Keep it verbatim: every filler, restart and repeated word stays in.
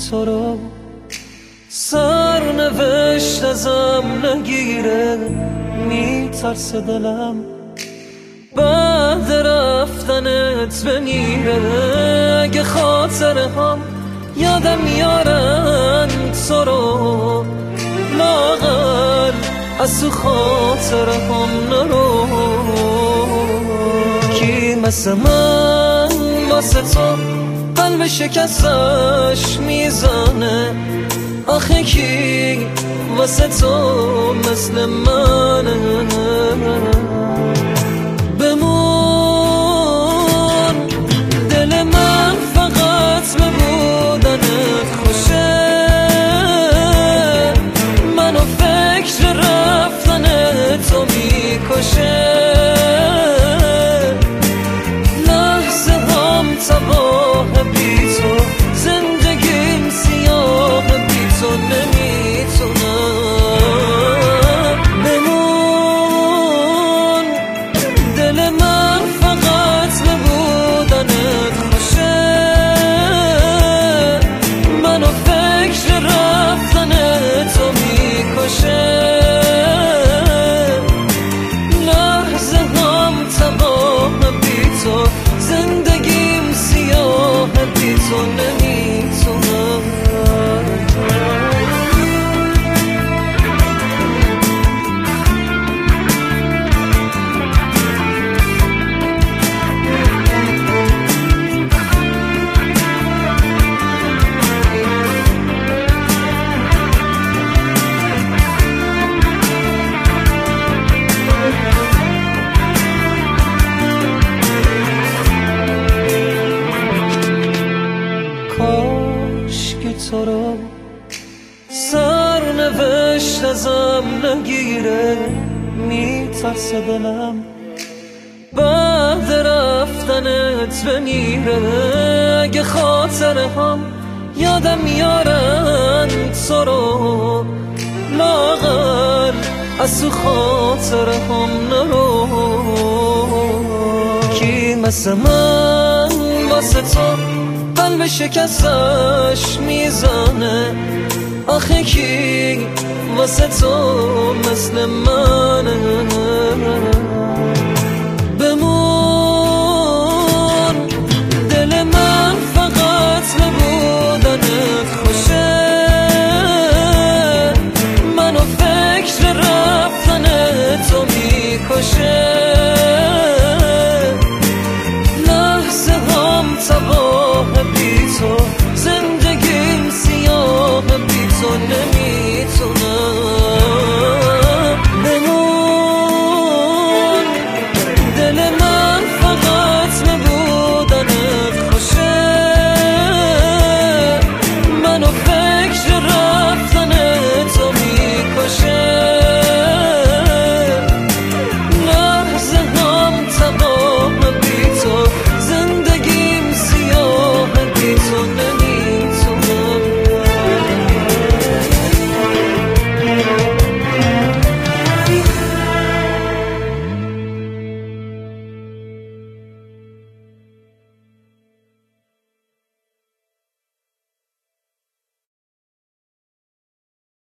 تو رو سرنوشت ازم نگیره، میترسه دلم بعد رفتنت بمیره. اگه خاطره هم یادم میارن تو رو، لاغر از تو خاطره هم نرو. کی مثل من واسه تو قلب شکستش میزنه؟ آخه کی واسه تو مثل منه؟ بمون دل من فقط به بودنت خوشه، منو فکر رفتن تو میکشه. لحظه هم تباه بی تو، زندگیم سیاه بی تو نمیتونم. بمون دل من فقط به بودنت خوشه، منو فکر رفتن تو میکشه. لحظه هم تباه بی تو، زندگیم سیاه بی تو نمیتونم. کاش که تو رو سرنوشت ازم نگیره، میترسه دلم بعد رفتنت بمیره. اگه خاطره هم یادم میارن تو رو، لاغر از تو خاطره هم نرو. کی مثل من واسه تو قلب شکستش میزنه؟ آخه کی واسه تو مثل منه؟